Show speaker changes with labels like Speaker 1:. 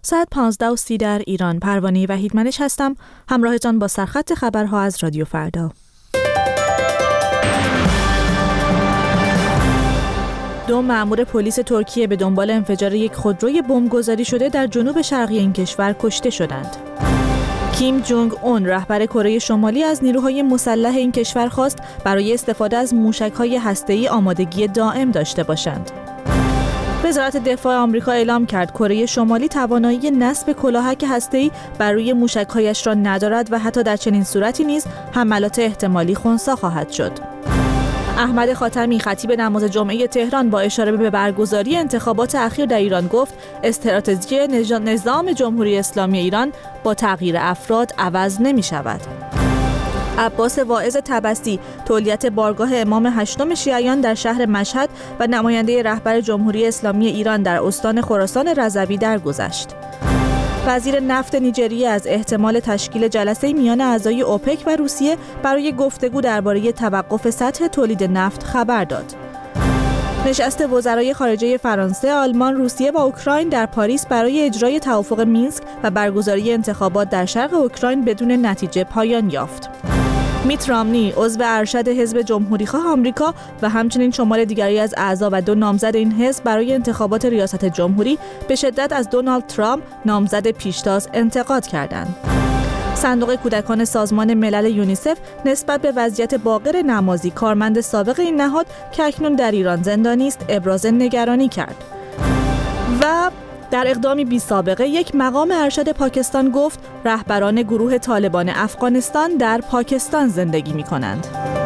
Speaker 1: ساعت 15:30 در ایران. پروانه وحیدمنش هستم، همراهتان با سرخط خبرها از رادیو فردا. دو مأمور پلیس ترکیه به دنبال انفجار یک خودروی بمبگذاری شده در جنوب شرقی این کشور کشته شدند. کیم جونگ اون رهبر کره شمالی از نیروهای مسلح این کشور خواست برای استفاده از موشک‌های هسته‌ای آمادگی دائم داشته باشند. وزارت دفاع آمریکا اعلام کرد کره شمالی توانایی نصب کلاهک هسته‌ای بر روی موشک‌هایش را ندارد و حتی در چنین صورتی نیز حملات احتمالی خنثی خواهد شد. احمد خاتمی خطیب نماز جمعه تهران با اشاره به برگزاری انتخابات اخیر در ایران گفت استراتژی نظام جمهوری اسلامی ایران با تغییر افراد عوض نمی شود. عباس واعظ طبسی تولیت بارگاه امام هشتم شیعیان در شهر مشهد و نماینده رهبر جمهوری اسلامی ایران در استان خراسان رضوی درگذشت. وزیر نفت نیجریه از احتمال تشکیل جلسه میان اعضای اوپک و روسیه برای گفتگو درباره توقف سطح تولید نفت خبر داد. نشست وزرای خارجه فرانسه، آلمان، روسیه و اوکراین در پاریس برای اجرای توافق مینسک و برگزاری انتخابات در شرق اوکراین بدون نتیجه پایان یافت. میت رامنی عضو ارشد حزب جمهوریخواه آمریکا و همچنین شمار دیگری از اعضا و دو نامزد این حزب برای انتخابات ریاست جمهوری به شدت از دونالد ترامپ نامزد پیشتاز انتقاد کردند. صندوق کودکان سازمان ملل یونیسف نسبت به وضعیت باقر نمازی کارمند سابق این نهاد که اکنون در ایران زندانی است ابراز نگرانی کرد. و در اقدامی بی سابقه یک مقام ارشد پاکستان گفت رهبران گروه طالبان افغانستان در پاکستان زندگی می کنند.